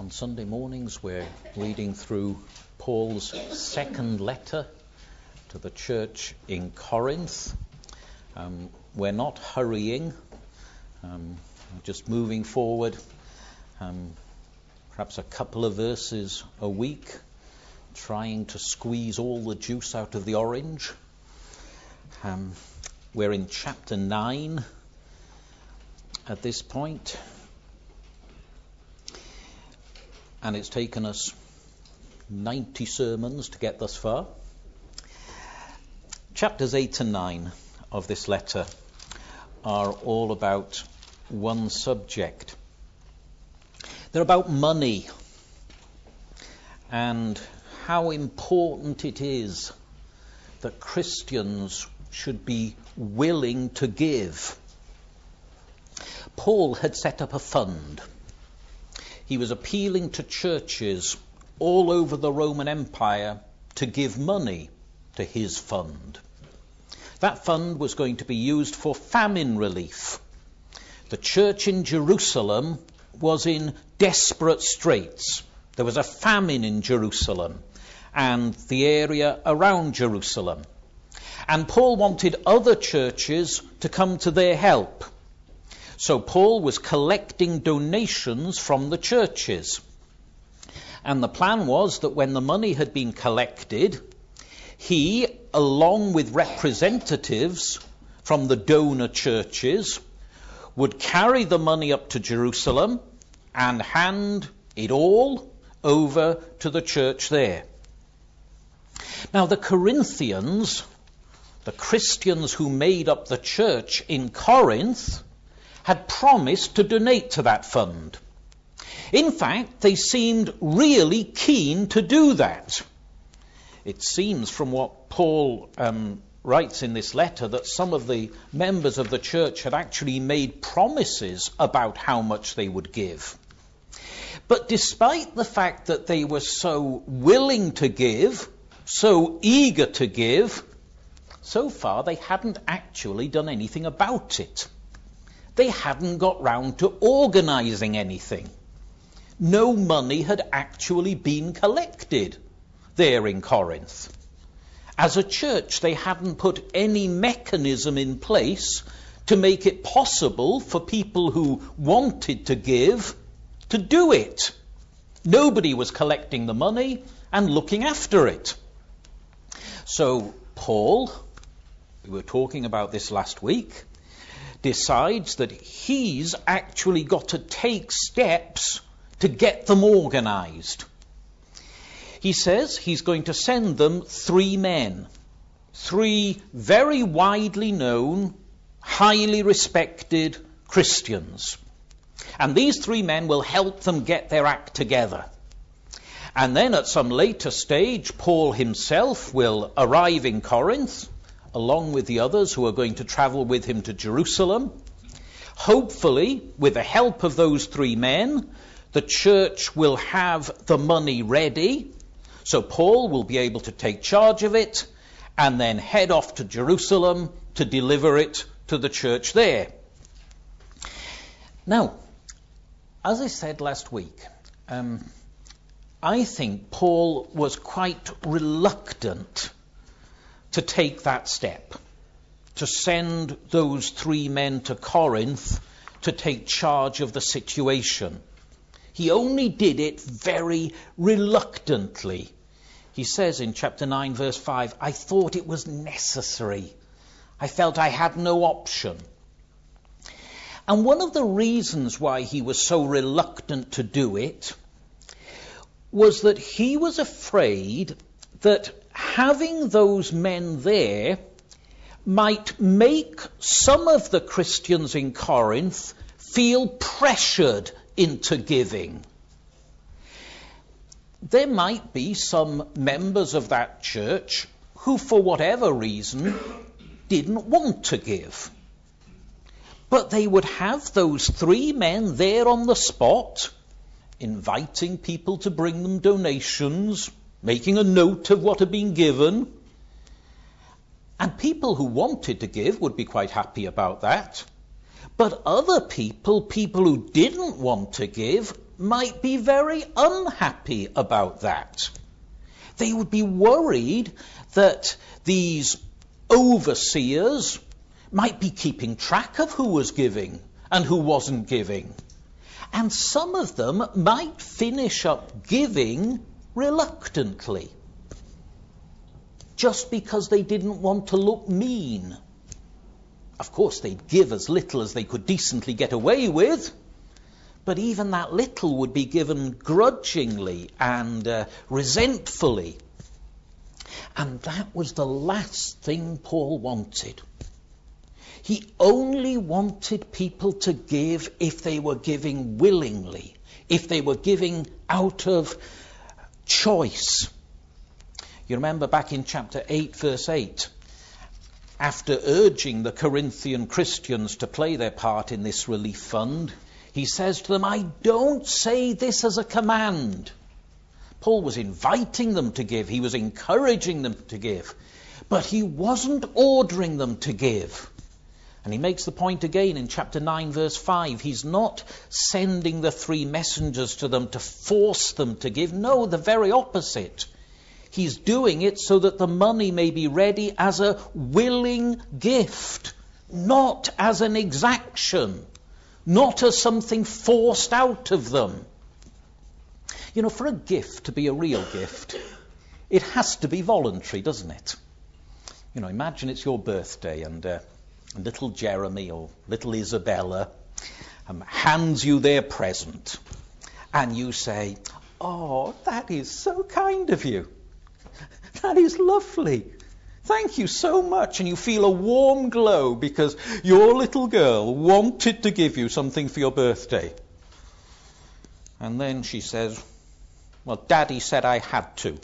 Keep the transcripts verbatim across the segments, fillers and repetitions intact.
On Sunday mornings we're reading through Paul's second letter to the church in Corinth. Um, we're not hurrying, um, just moving forward, um, perhaps a couple of verses a week, trying to squeeze all the juice out of the orange. Um, we're in chapter nine at this point. And it's taken us ninety sermons to get thus far. Chapters eight and nine of this letter are all about one subject. They're about money and how important it is that Christians should be willing to give. Paul had set up a fund. He was appealing to churches all over the Roman Empire to give money to his fund. That fund was going to be used for famine relief. The church in Jerusalem was in desperate straits. There was a famine in Jerusalem and the area around Jerusalem. And Paul wanted other churches to come to their help. So Paul was collecting donations from the churches. And the plan was that when the money had been collected, he, along with representatives from the donor churches, would carry the money up to Jerusalem and hand it all over to the church there. Now the Corinthians, the Christians who made up the church in Corinth, had promised to donate to that fund. In fact, they seemed really keen to do that. It seems from what Paul um, writes in this letter that some of the members of the church had actually made promises about how much they would give. But despite the fact that they were so willing to give, so eager to give, so far they hadn't actually done anything about it. They hadn't got round to organising anything. No money had actually been collected there in Corinth. As a church, they hadn't put any mechanism in place to make it possible for people who wanted to give to do it. Nobody was collecting the money and looking after it. So Paul, we were talking about this last week, decides that he's actually got to take steps to get them organised. He says he's going to send them three men, three very widely known, highly respected Christians. And these three men will help them get their act together. And then at some later stage, Paul himself will arrive in Corinth, along with the others who are going to travel with him to Jerusalem. Hopefully, with the help of those three men, the church will have the money ready, so Paul will be able to take charge of it and then head off to Jerusalem to deliver it to the church there. Now, as I said last week, um, I think Paul was quite reluctant to take that step, to send those three men to Corinth to take charge of the situation. He only did it very reluctantly. He says in chapter nine, verse five, I thought it was necessary. I felt I had no option. And one of the reasons why he was so reluctant to do it was that he was afraid that having those men there might make some of the Christians in Corinth feel pressured into giving. There might be some members of that church who, for whatever reason, didn't want to give. But they would have those three men there on the spot, inviting people to bring them donations, making a note of what had been given. And people who wanted to give would be quite happy about that. But other people, people who didn't want to give, might be very unhappy about that. They would be worried that these overseers might be keeping track of who was giving and who wasn't giving. And some of them might finish up giving reluctantly, just because they didn't want to look mean. Of course, they'd give as little as they could decently get away with, but even that little would be given grudgingly and uh, resentfully. And that was the last thing Paul wanted. He only wanted people to give if they were giving willingly, if they were giving out of choice. You remember back in chapter eight, verse eight, after urging the Corinthian Christians to play their part in this relief fund, he says to them, I don't say this as a command. Paul was inviting them to give. He was encouraging them to give. But he wasn't ordering them to give. And he makes the point again in chapter nine, verse five. He's not sending the three messengers to them to force them to give. No, the very opposite. He's doing it so that the money may be ready as a willing gift, not as an exaction, not as something forced out of them. You know, for a gift to be a real gift, it has to be voluntary, doesn't it? You know, imagine it's your birthday and uh, little Jeremy or little Isabella um, hands you their present and you say, oh, that is so kind of you. That is lovely. Thank you so much. And you feel a warm glow because your little girl wanted to give you something for your birthday. And then she says, well, Daddy said I had to.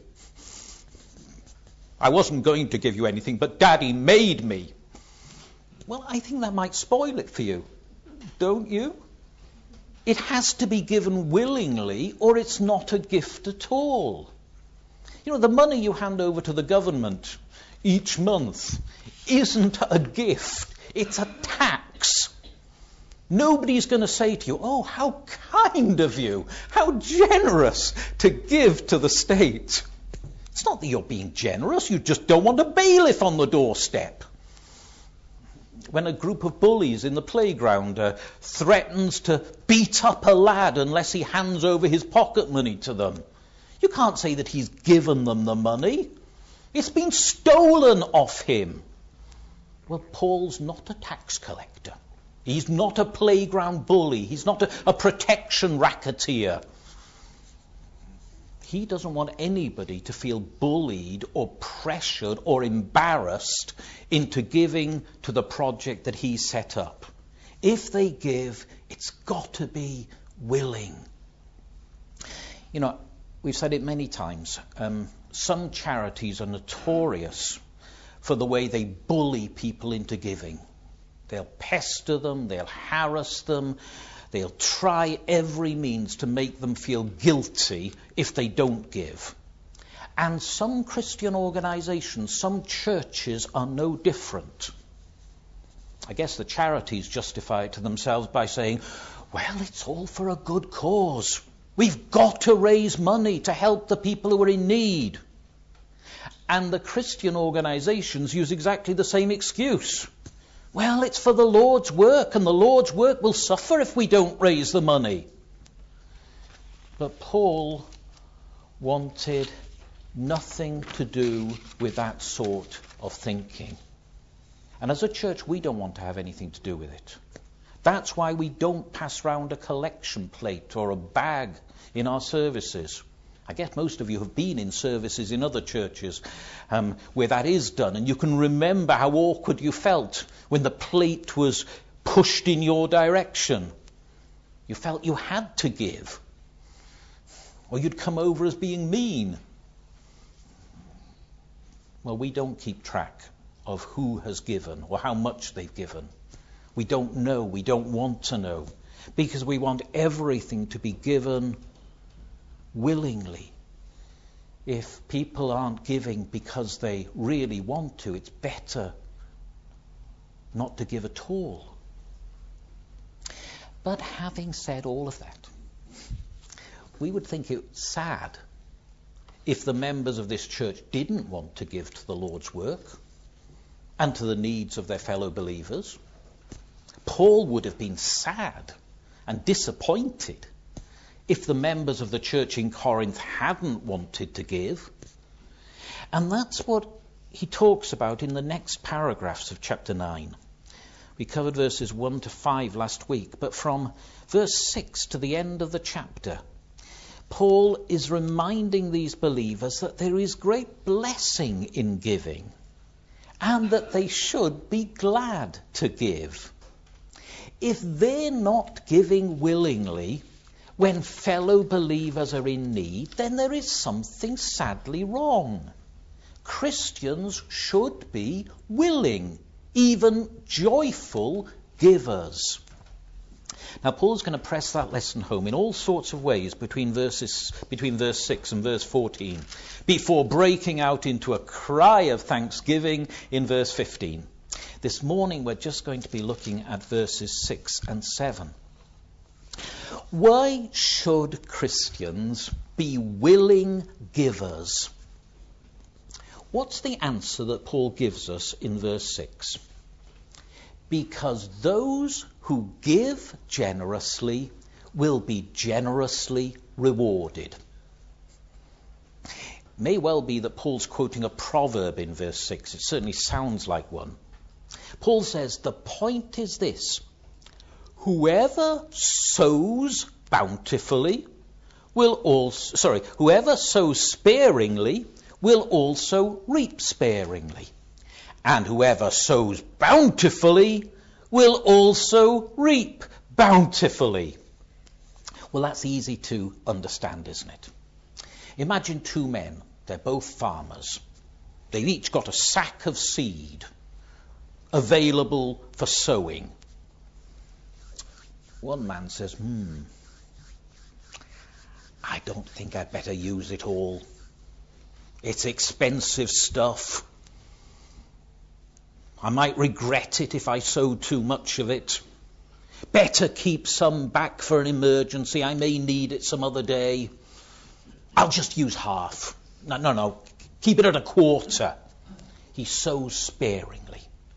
I wasn't going to give you anything, but Daddy made me. Well, I think that might spoil it for you, don't you? It has to be given willingly or it's not a gift at all. You know, the money you hand over to the government each month isn't a gift, it's a tax. Nobody's going to say to you, oh, how kind of you, how generous to give to the state. It's not that you're being generous, you just don't want a bailiff on the doorstep. When a group of bullies in the playground uh, threatens to beat up a lad unless he hands over his pocket money to them, you can't say that he's given them the money. It's been stolen off him. Well, Paul's not a tax collector. He's not a playground bully. He's not a, a protection racketeer. He doesn't want anybody to feel bullied or pressured or embarrassed into giving to the project that he set up. If they give, it's got to be willing. You know, we've said it many times. Um, some charities are notorious for the way they bully people into giving. They'll pester them, they'll harass them, they'll try every means to make them feel guilty if they don't give. And some Christian organizations, some churches are no different. I guess the charities justify it to themselves by saying, well, it's all for a good cause. We've got to raise money to help the people who are in need. And the Christian organizations use exactly the same excuse. Well, it's for the Lord's work, and the Lord's work will suffer if we don't raise the money. But Paul wanted nothing to do with that sort of thinking. And as a church, we don't want to have anything to do with it. That's why we don't pass round a collection plate or a bag in our services. I guess most of you have been in services in other churches um, where that is done, and you can remember how awkward you felt when the plate was pushed in your direction. You felt you had to give, or you'd come over as being mean. Well, we don't keep track of who has given or how much they've given. We don't know, we don't want to know, because we want everything to be given willingly. If people aren't giving because they really want to, it's better not to give at all. But having said all of that, we would think it sad if the members of this church didn't want to give to the Lord's work and to the needs of their fellow believers. Paul would have been sad and disappointed if the members of the church in Corinth hadn't wanted to give. And that's what he talks about in the next paragraphs of chapter nine. We covered verses one to five last week, but from verse six to the end of the chapter, Paul is reminding these believers that there is great blessing in giving and that they should be glad to give. If they're not giving willingly when fellow believers are in need, then there is something sadly wrong. Christians should be willing, even joyful givers. Now, Paul's going to press that lesson home in all sorts of ways between verses between verse six and verse fourteen, before breaking out into a cry of thanksgiving in verse fifteen. This morning we're just going to be looking at verses six and seven. Why should Christians be willing givers? What's the answer that Paul gives us in verse six? Because those who give generously will be generously rewarded. It may well be that Paul's quoting a proverb in verse six. It certainly sounds like one. Paul says the point is this: whoever sows bountifully will also, sorry, whoever sows sparingly will also reap sparingly. And whoever sows bountifully will also reap bountifully. Well, that's easy to understand, isn't it? Imagine two men. They're both farmers. They've each got a sack of seed available for sowing. One man says, hmm, I don't think I'd better use it all. It's expensive stuff. I might regret it if I sowed too much of it. Better keep some back for an emergency. I may need it some other day. I'll just use half. No, no, no. Keep it at a quarter. He sows sparingly.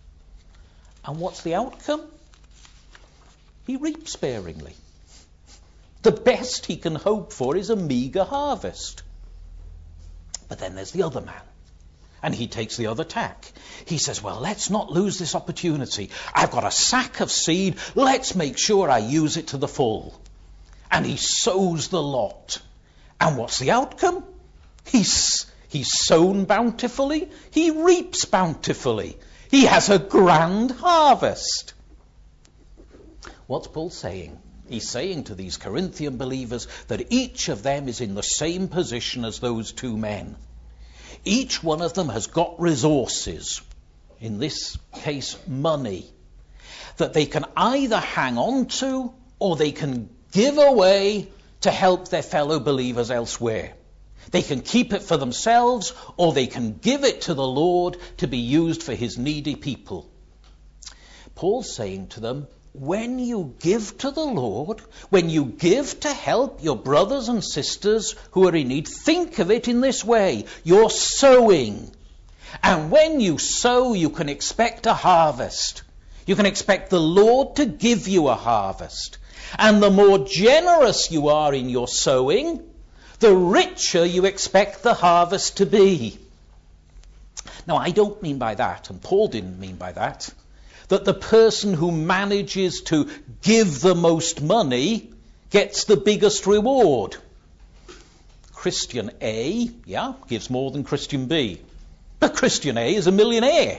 And what's the outcome? He reaps sparingly. The best he can hope for is a meagre harvest. But then there's the other man. And he takes the other tack. He says, well, let's not lose this opportunity. I've got a sack of seed. Let's make sure I use it to the full. And he sows the lot. And what's the outcome? He's, he's sown bountifully. He reaps bountifully. He has a grand harvest. What's Paul saying? He's saying to these Corinthian believers that each of them is in the same position as those two men. Each one of them has got resources, in this case money, that they can either hang on to or they can give away to help their fellow believers elsewhere. They can keep it for themselves or they can give it to the Lord to be used for his needy people. Paul's saying to them, when you give to the Lord, when you give to help your brothers and sisters who are in need, think of it in this way. You're sowing. And when you sow, you can expect a harvest. You can expect the Lord to give you a harvest. And the more generous you are in your sowing, the richer you expect the harvest to be. Now, I don't mean by that, and Paul didn't mean by that, that the person who manages to give the most money gets the biggest reward. Christian A, yeah, gives more than Christian B. But Christian A is a millionaire.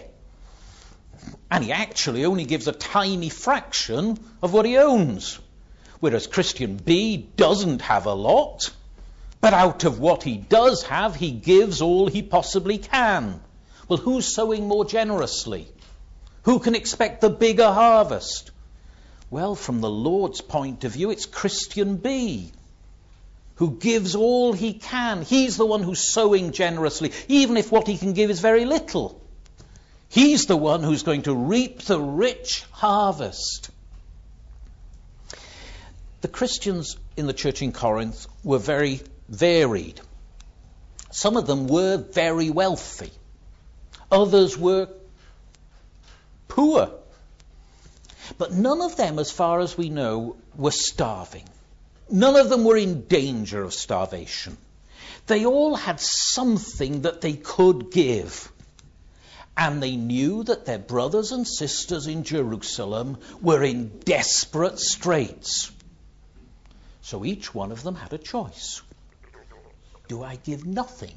And he actually only gives a tiny fraction of what he owns. Whereas Christian B doesn't have a lot, but out of what he does have, he gives all he possibly can. Well, who's sowing more generously? Who can expect the bigger harvest? Well, from the Lord's point of view, it's Christian B, who gives all he can. He's the one who's sowing generously, even if what he can give is very little. He's the one who's going to reap the rich harvest. The Christians in the church in Corinth were very varied. Some of them were very wealthy. Others were poor. But none of them, as far as we know, were starving. None of them were in danger of starvation. They all had something that they could give. And they knew that their brothers and sisters in Jerusalem were in desperate straits. So each one of them had a choice. Do I give nothing?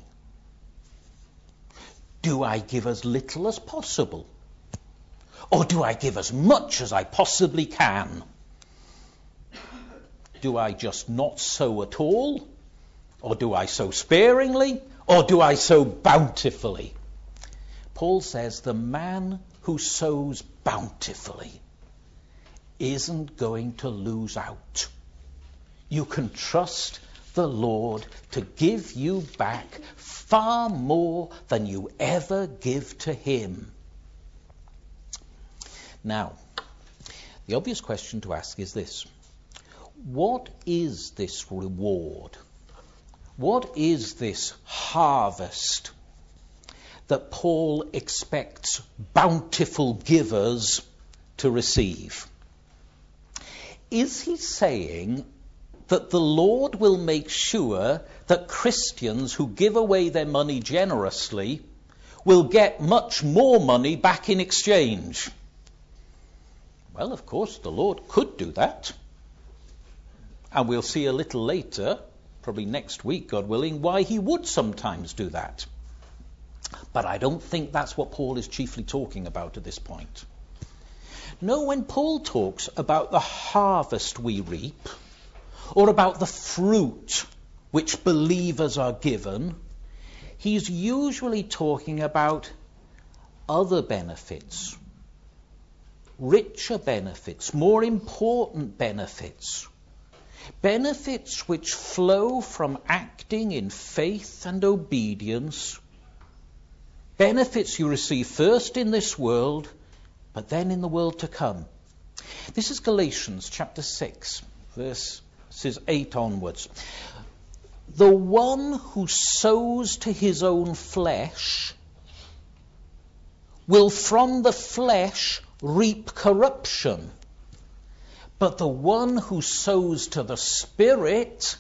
Do I give as little as possible? Or do I give as much as I possibly can? Do I just not sow at all? Or do I sow sparingly? Or do I sow bountifully? Paul says the man who sows bountifully isn't going to lose out. You can trust the Lord to give you back far more than you ever give to him. Now, the obvious question to ask is this. What is this reward? What is this harvest that Paul expects bountiful givers to receive? Is he saying that the Lord will make sure that Christians who give away their money generously will get much more money back in exchange? Well, of course, the Lord could do that. And we'll see a little later, probably next week, God willing, why he would sometimes do that. But I don't think that's what Paul is chiefly talking about at this point. No, when Paul talks about the harvest we reap, or about the fruit which believers are given, he's usually talking about other benefits, richer benefits, more important benefits, benefits which flow from acting in faith and obedience, benefits you receive first in this world, but then in the world to come. This is Galatians chapter six, verse Verses eight onwards. The one who sows to his own flesh will from the flesh reap corruption, but the one who sows to the Spirit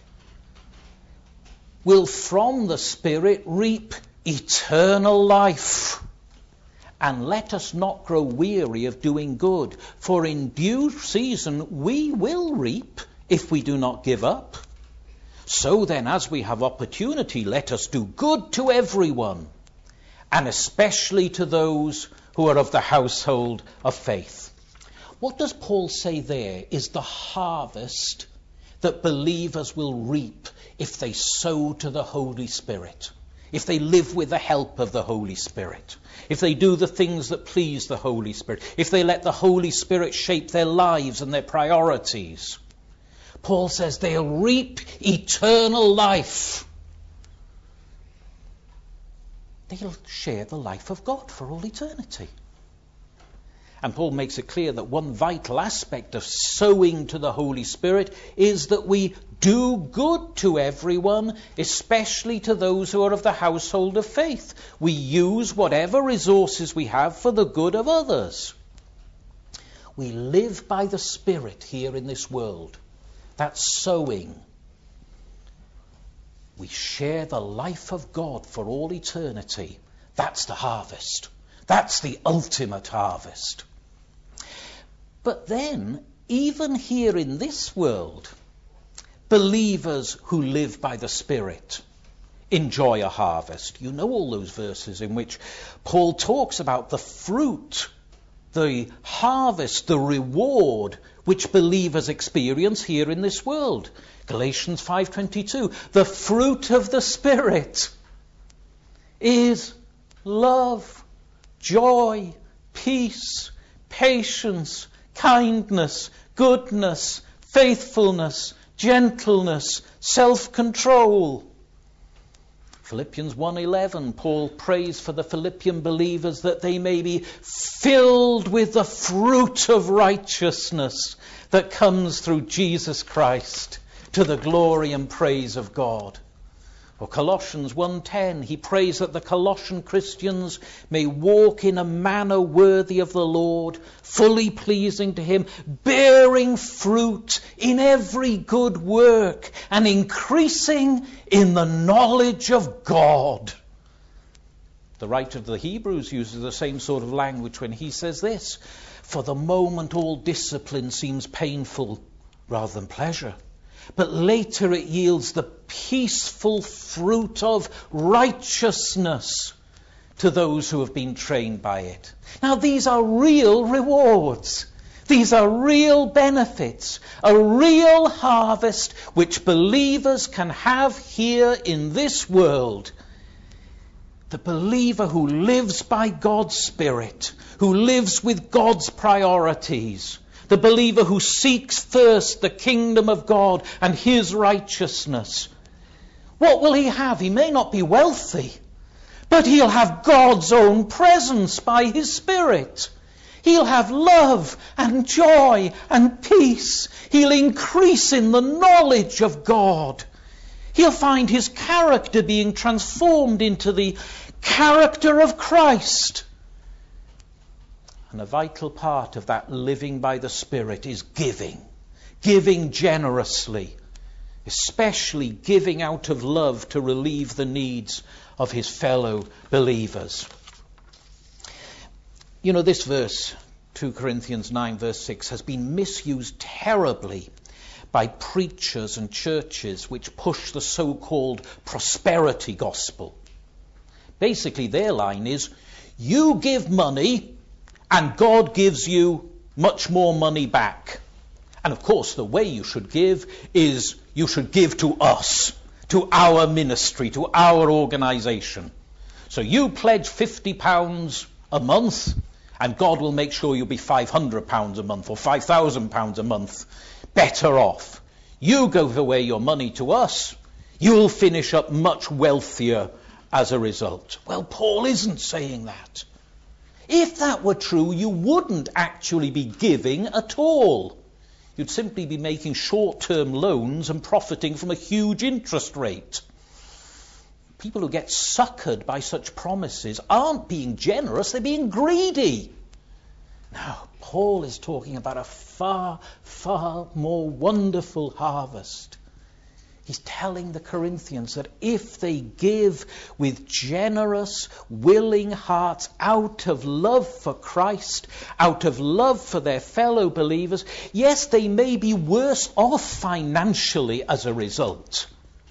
will from the Spirit reap eternal life. And let us not grow weary of doing good, for in due season we will reap if we do not give up. So then, as we have opportunity, let us do good to everyone, and especially to those who are of the household of faith. What does Paul say there is the harvest that believers will reap if they sow to the Holy Spirit, if they live with the help of the Holy Spirit, if they do the things that please the Holy Spirit, if they let the Holy Spirit shape their lives and their priorities. Paul says they'll reap eternal life. They'll share the life of God for all eternity. And Paul makes it clear that one vital aspect of sowing to the Holy Spirit is that we do good to everyone, especially to those who are of the household of faith. We use whatever resources we have for the good of others. We live by the Spirit here in this world. That's sowing. We share the life of God for all eternity. That's the harvest. That's the ultimate harvest. But then, even here in this world, believers who live by the Spirit enjoy a harvest. You know all those verses in which Paul talks about the fruit, the harvest, the reward which believers experience here in this world. Galatians five twenty-two, the fruit of the Spirit is love, joy, peace, patience, kindness, goodness, faithfulness, gentleness, self-control. Philippians one eleven, Paul prays for the Philippian believers that they may be filled with the fruit of righteousness that comes through Jesus Christ to the glory and praise of God. Or Colossians one ten, he prays that the Colossian Christians may walk in a manner worthy of the Lord, fully pleasing to him, bearing fruit in every good work and increasing in the knowledge of God. The writer of the Hebrews uses the same sort of language when he says this: for the moment all discipline seems painful rather than pleasure, but later it yields the peaceful fruit of righteousness to those who have been trained by it. Now these are real rewards. These are real benefits, a real harvest which believers can have here in this world. The believer who lives by God's Spirit, who lives with God's priorities, the believer who seeks first the kingdom of God and his righteousness. What will he have? He may not be wealthy, but he'll have God's own presence by his Spirit. He'll have love and joy and peace. He'll increase in the knowledge of God. He'll find his character being transformed into the character of Christ. And a vital part of that living by the Spirit is giving. Giving generously. Especially giving out of love to relieve the needs of his fellow believers. You know, this verse, two Corinthians nine verse six, has been misused terribly by preachers and churches which push the so-called prosperity gospel. Basically, their line is, you give money and God gives you much more money back. And of course, the way you should give is you should give to us, to our ministry, to our organisation. So you pledge fifty pounds a month, and God will make sure you'll be five hundred pounds a month or five thousand pounds a month better off. You give away your money to us, you'll finish up much wealthier as a result. Well, Paul isn't saying that. If that were true, you wouldn't actually be giving at all. You'd simply be making short-term loans and profiting from a huge interest rate. People who get suckered by such promises aren't being generous, they're being greedy. Now, Paul is talking about a far, far more wonderful harvest. He's telling the Corinthians that if they give with generous, willing hearts out of love for Christ, out of love for their fellow believers, yes, they may be worse off financially as a result.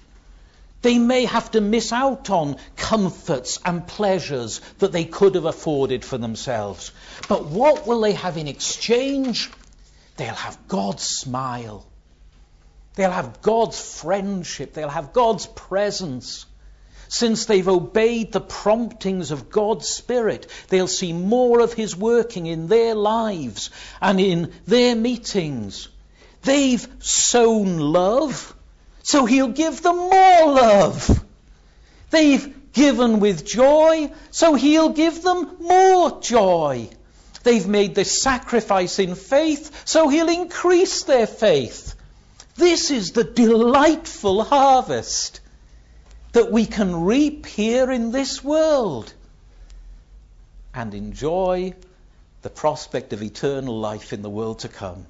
They may have to miss out on comforts and pleasures that they could have afforded for themselves. But what will they have in exchange? They'll have God's smile. They'll have God's friendship. They'll have God's presence. Since they've obeyed the promptings of God's Spirit, they'll see more of his working in their lives and in their meetings. They've sown love, so he'll give them more love. They've given with joy, so he'll give them more joy. They've made the sacrifice in faith, so he'll increase their faith. This is the delightful harvest that we can reap here in this world and enjoy the prospect of eternal life in the world to come.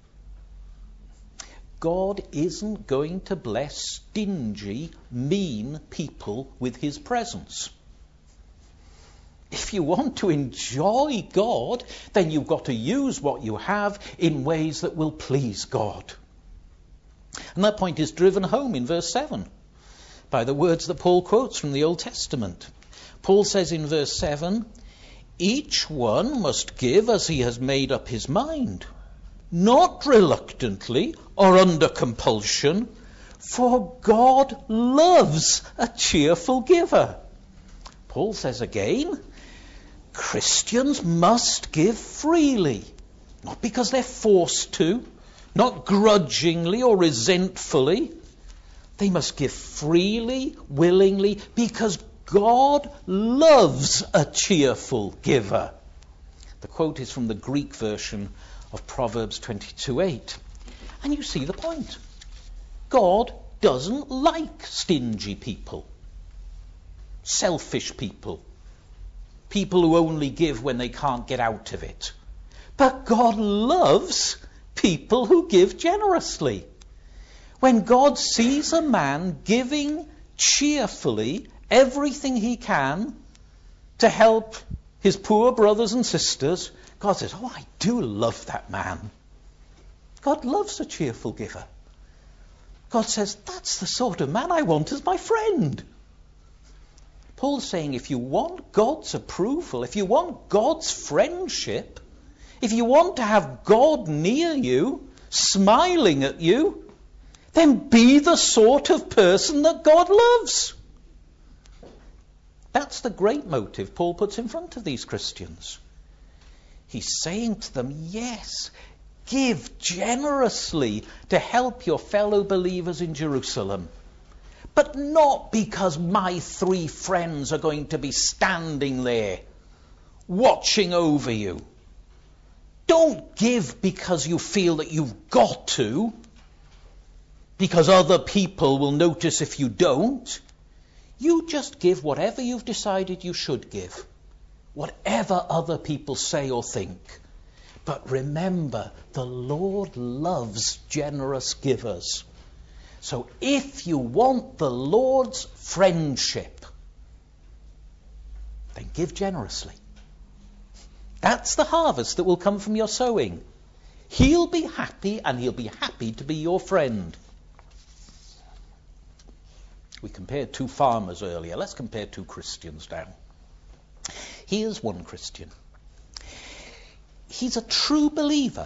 God isn't going to bless stingy, mean people with his presence. If you want to enjoy God, then you've got to use what you have in ways that will please God. And that point is driven home in verse seven by the words that Paul quotes from the Old Testament. Paul says in verse seven, each one must give as he has made up his mind, not reluctantly or under compulsion, for God loves a cheerful giver. Paul says again, Christians must give freely, not because they're forced to, not grudgingly or resentfully. They must give freely, willingly, because God loves a cheerful giver. The quote is from the Greek version of Proverbs twenty-two eight. And you see the point. God doesn't like stingy people, selfish people, people who only give when they can't get out of it. But God loves people who give generously. When God sees a man giving cheerfully everything he can to help his poor brothers and sisters, God says, oh, I do love that man. God loves a cheerful giver. God says, that's the sort of man I want as my friend. Paul's saying, if you want God's approval, if you want God's friendship, if you want to have God near you, smiling at you, then be the sort of person that God loves. That's the great motive Paul puts in front of these Christians. He's saying to them, yes, give generously to help your fellow believers in Jerusalem. But not because my three friends are going to be standing there, watching over you. Don't give because you feel that you've got to, because other people will notice if you don't. You just give whatever you've decided you should give, whatever other people say or think. But remember, the Lord loves generous givers. So if you want the Lord's friendship, then give generously. That's the harvest that will come from your sowing. He'll be happy, and he'll be happy to be your friend. We compared two farmers earlier. Let's compare two Christians now. Here's one Christian. He's a true believer.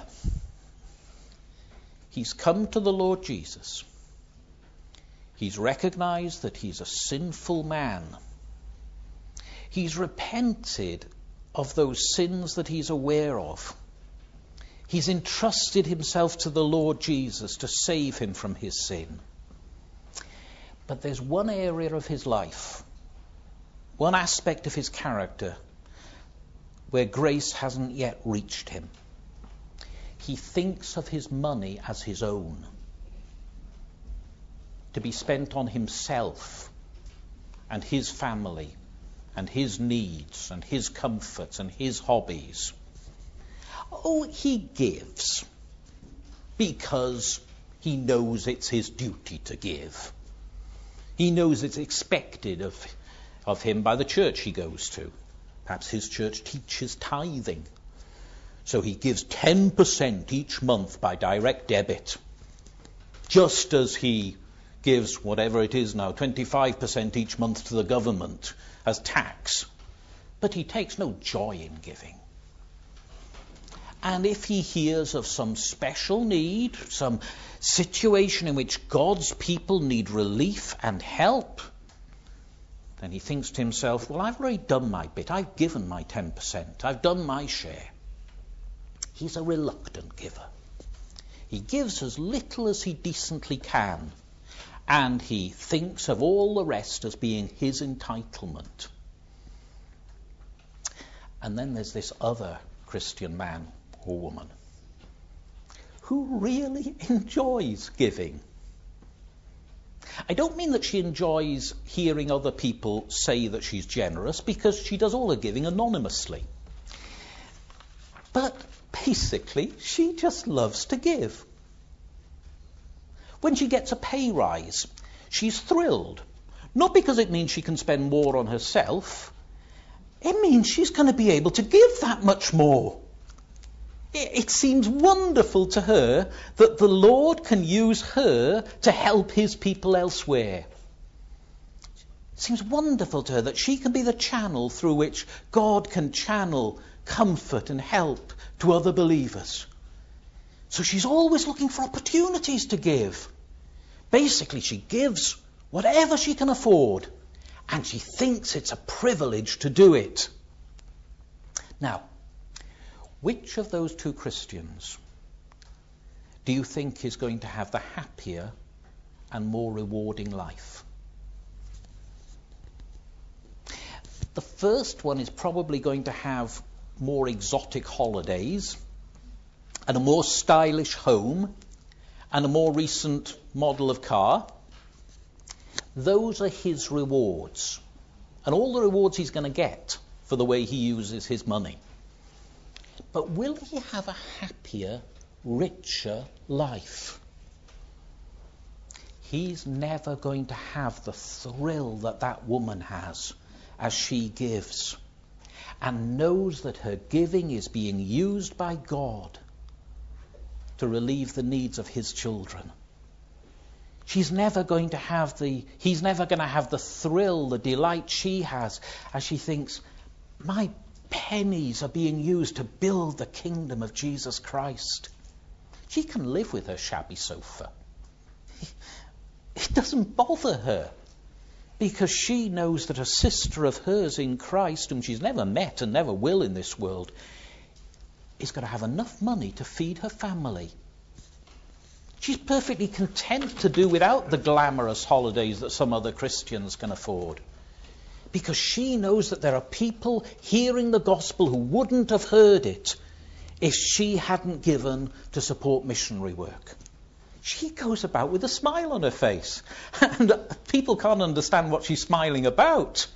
He's come to the Lord Jesus. He's recognized that he's a sinful man. He's repented of those sins that he's aware of. He's entrusted himself to the Lord Jesus to save him from his sin. But there's one area of his life, one aspect of his character, where grace hasn't yet reached him. He thinks of his money as his own, to be spent on himself and his family and his needs and his comforts and his hobbies. Oh, he gives because he knows it's his duty to give. He knows it's expected of, of him by the church he goes to. Perhaps his church teaches tithing. So he gives ten percent each month by direct debit, just as he gives whatever it is now, twenty-five percent each month to the government as tax. But he takes no joy in giving. And if he hears of some special need, some situation in which God's people need relief and help, then he thinks to himself, well, I've already done my bit. I've given my ten percent. I've done my share. He's a reluctant giver. He gives as little as he decently can, and he thinks of all the rest as being his entitlement. And then there's this other Christian man or woman who really enjoys giving. I don't mean that she enjoys hearing other people say that she's generous, because she does all her giving anonymously. But basically, she just loves to give. When she gets a pay rise, she's thrilled. Not because it means she can spend more on herself. It means she's going to be able to give that much more. It seems wonderful to her that the Lord can use her to help his people elsewhere. It seems wonderful to her that she can be the channel through which God can channel comfort and help to other believers. So she's always looking for opportunities to give. Basically, she gives whatever she can afford, and she thinks it's a privilege to do it. Now, which of those two Christians do you think is going to have the happier and more rewarding life. The first one is probably going to have more exotic holidays and a more stylish home and a more recent model of car. Those are his rewards, and all the rewards he's going to get for the way he uses his money. But will he have a happier, richer life? He's never going to have the thrill that that woman has as she gives, and knows that her giving is being used by God to relieve the needs of his children. She's never going to have the, he's never going to have the thrill, the delight she has as she thinks, my pennies are being used to build the kingdom of Jesus Christ. She can live with her shabby sofa. It doesn't bother her, because she knows that a sister of hers in Christ, whom she's never met and never will in this world, is going to have enough money to feed her family. She's perfectly content to do without the glamorous holidays that some other Christians can afford, because she knows that there are people hearing the gospel who wouldn't have heard it if she hadn't given to support missionary work. She goes about with a smile on her face, and people can't understand what she's smiling about.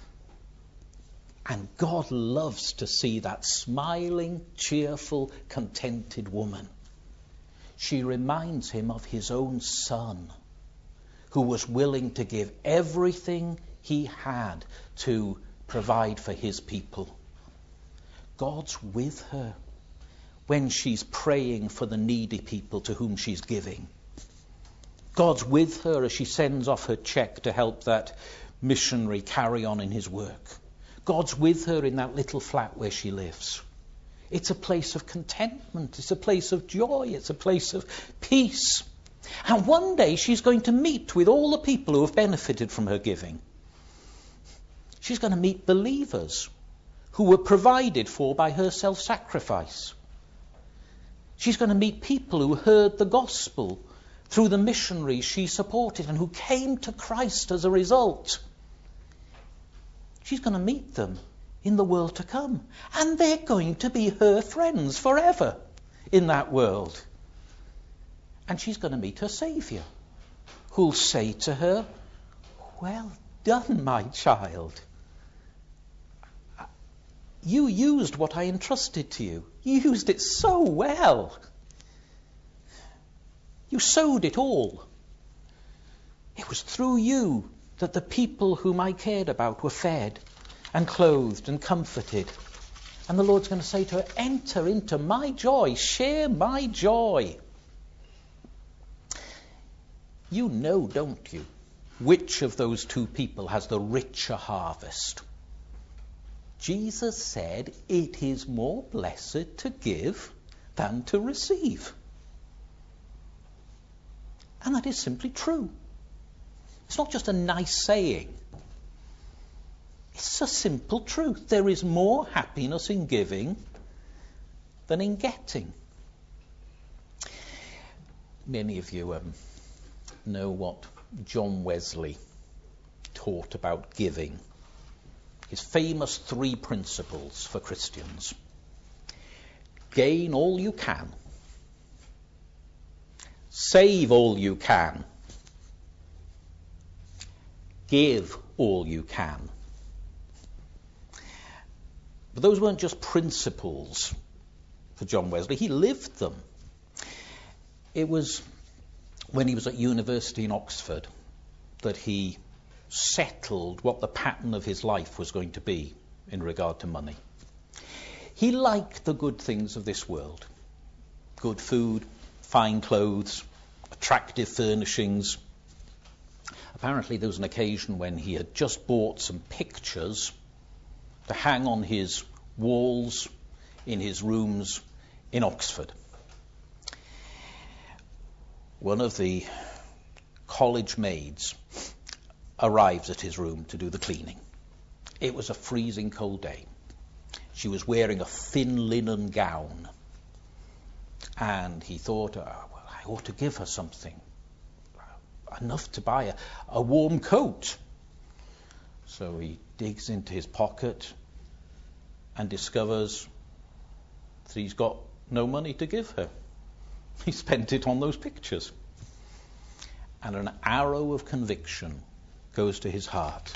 And God loves to see that smiling, cheerful, contented woman. She reminds him of his own son, who was willing to give everything he had to provide for his people. God's with her when she's praying for the needy people to whom she's giving. God's with her as she sends off her cheque to help that missionary carry on in his work. God's with her in that little flat where she lives. It's a place of contentment. It's a place of joy. It's a place of peace. And one day she's going to meet with all the people who have benefited from her giving. She's going to meet believers who were provided for by her self-sacrifice. She's going to meet people who heard the gospel through the missionaries she supported and who came to Christ as a result. She's going to meet them in the world to come. And they're going to be her friends forever in that world. And she's going to meet her Saviour, who'll say to her, well done, my child. You used what I entrusted to you. You used it so well. You sowed it all. It was through you that the people whom I cared about were fed and clothed and comforted. And the Lord's going to say to her, enter into my joy, share my joy. You know, don't you, which of those two people has the richer harvest? Jesus said, it is more blessed to give than to receive. And that is simply true. It's not just a nice saying. It's a simple truth. There is more happiness in giving than in getting. Many of you um, know what John Wesley taught about giving. His famous three principles for Christians. Gain all you can. Save all you can. Give all you can. But those weren't just principles for John Wesley. He lived them. It was when he was at university in Oxford that he settled what the pattern of his life was going to be in regard to money. He liked the good things of this world. Good food, fine clothes, attractive furnishings. Apparently there was an occasion when he had just bought some pictures to hang on his walls in his rooms in Oxford. One of the college maids arrives at his room to do the cleaning. It was a freezing cold day. She was wearing a thin linen gown. And he thought, oh, well, I ought to give her something. enough to buy a, a warm coat. So he digs into his pocket and discovers that he's got no money to give her. He spent it on those pictures. And an arrow of conviction goes to his heart.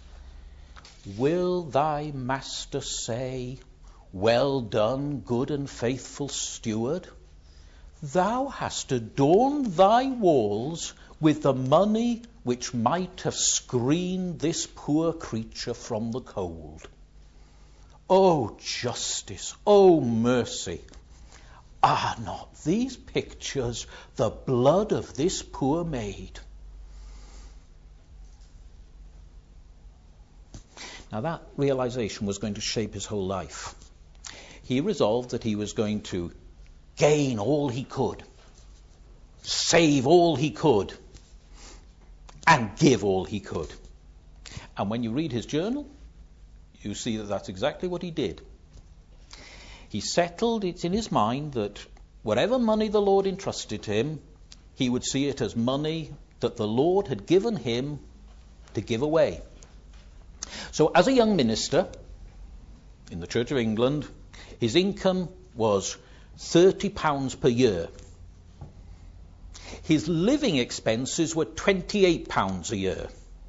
Will thy master say, well done, good and faithful steward? Thou hast adorned thy walls with the money which might have screened this poor creature from the cold. O justice, O mercy, are not these pictures the blood of this poor maid? Now that realization was going to shape his whole life. He resolved that he was going to gain all he could, save all he could, and give all he could. And when you read his journal, you see that that's exactly what he did. He settled it in his mind that whatever money the Lord entrusted to him, he would see it as money that the Lord had given him to give away. So as a young minister in the Church of England, his income was thirty pounds per year. His living expenses were twenty-eight pounds a year.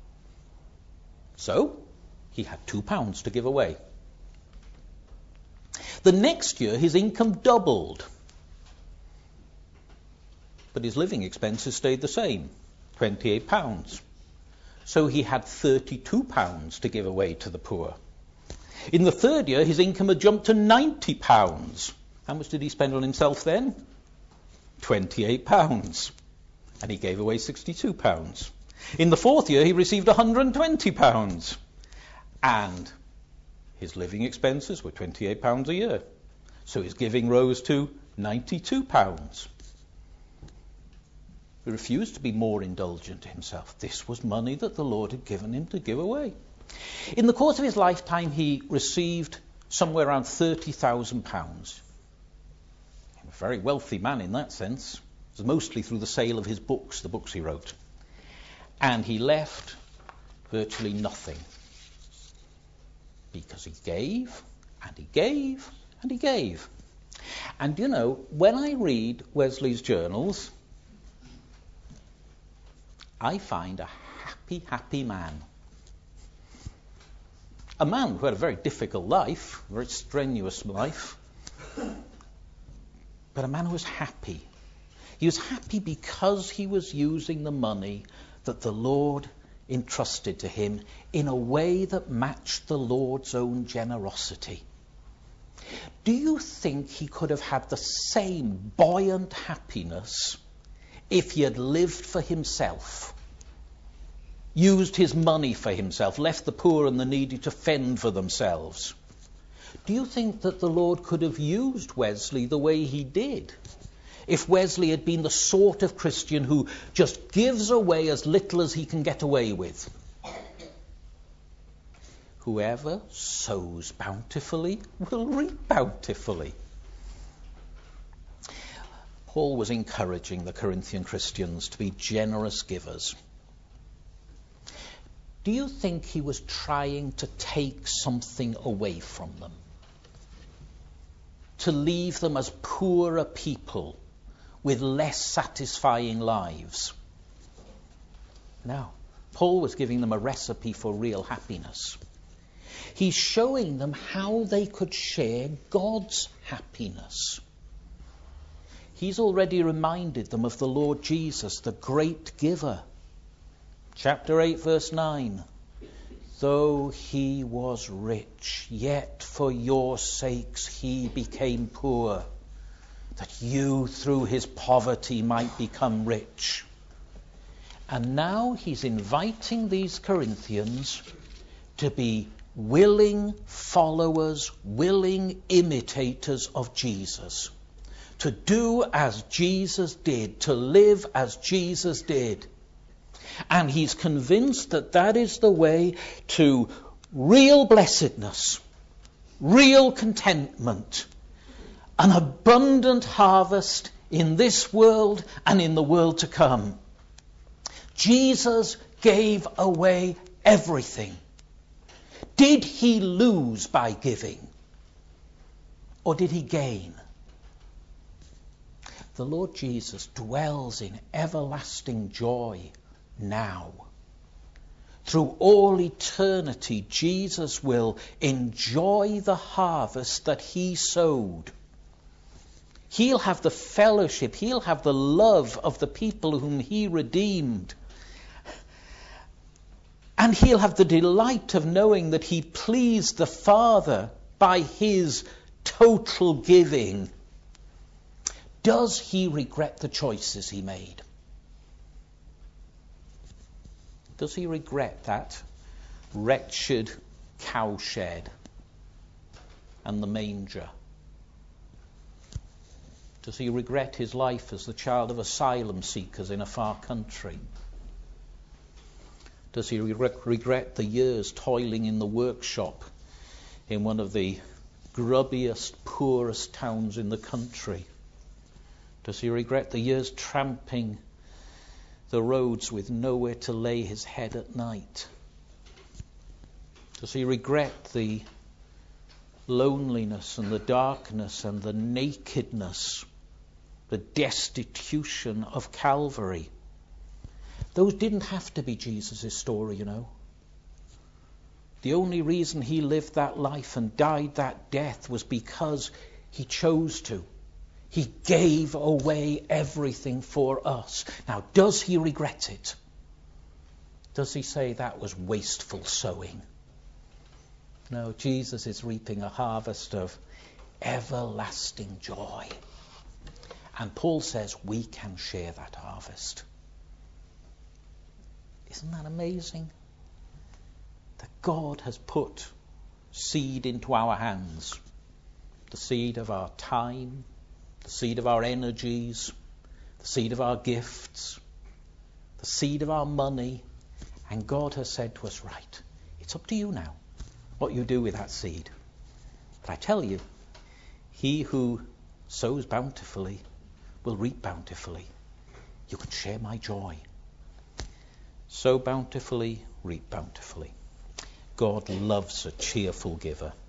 So he had two pounds to give away. The next year his income doubled, but his living expenses stayed the same, twenty-eight pounds. So he had thirty-two pounds to give away to the poor. In the third year, his income had jumped to ninety pounds. How much did he spend on himself then? twenty-eight pounds. And he gave away sixty-two pounds. In the fourth year, he received one hundred twenty pounds. And his living expenses were twenty-eight pounds a year. So his giving rose to ninety-two pounds. He refused to be more indulgent to himself. This was money that the Lord had given him to give away. In the course of his lifetime, he received somewhere around thirty thousand pounds. A very wealthy man in that sense. It was mostly through the sale of his books, the books he wrote. And he left virtually nothing. Because he gave, and he gave, and he gave. And you know, when I read Wesley's journals, I find a happy, happy man. A man who had a very difficult life, a very strenuous life, but a man who was happy. He was happy because he was using the money that the Lord entrusted to him in a way that matched the Lord's own generosity. Do you think he could have had the same buoyant happiness if he had lived for himself? Used his money for himself, left the poor and the needy to fend for themselves? Do you think that the Lord could have used Wesley the way he did if Wesley had been the sort of Christian who just gives away as little as he can get away with? Whoever sows bountifully will reap bountifully. Paul was encouraging the Corinthian Christians to be generous givers. Do you think he was trying to take something away from them? To leave them as poorer people with less satisfying lives? No. Paul was giving them a recipe for real happiness. He's showing them how they could share God's happiness. He's already reminded them of the Lord Jesus, the great giver. Chapter eight, verse nine. Though he was rich, yet for your sakes he became poor, that you through his poverty might become rich. And now he's inviting these Corinthians to be willing followers, willing imitators of Jesus. To do as Jesus did, to live as Jesus did. And he's convinced that that is the way to real blessedness, real contentment, an abundant harvest in this world and in the world to come. Jesus gave away everything. Did he lose by giving? Or did he gain? The Lord Jesus dwells in everlasting joy now. Through all eternity, Jesus will enjoy the harvest that he sowed. He'll have the fellowship, he'll have the love of the people whom he redeemed. And he'll have the delight of knowing that he pleased the Father by his total giving. Does he regret the choices he made? Does he regret that wretched cowshed and the manger? Does he regret his life as the child of asylum seekers in a far country? Does he regret, regret the years toiling in the workshop in one of the grubbiest, poorest towns in the country? Does he regret the years tramping the roads with nowhere to lay his head at night? Does he regret the loneliness and the darkness and the nakedness, the destitution of Calvary? Those didn't have to be Jesus' story, you know. The only reason he lived that life and died that death was because he chose to. He gave away everything for us. Now, does he regret it? Does he say that was wasteful sowing? No, Jesus is reaping a harvest of everlasting joy. And Paul says we can share that harvest. Isn't that amazing? That God has put seed into our hands. The seed of our time, the seed of our energies, the seed of our gifts, the seed of our money. And God has said to us, right, it's up to you now what you do with that seed. But I tell you, he who sows bountifully will reap bountifully. You can share my joy. Sow bountifully, reap bountifully. God loves a cheerful giver.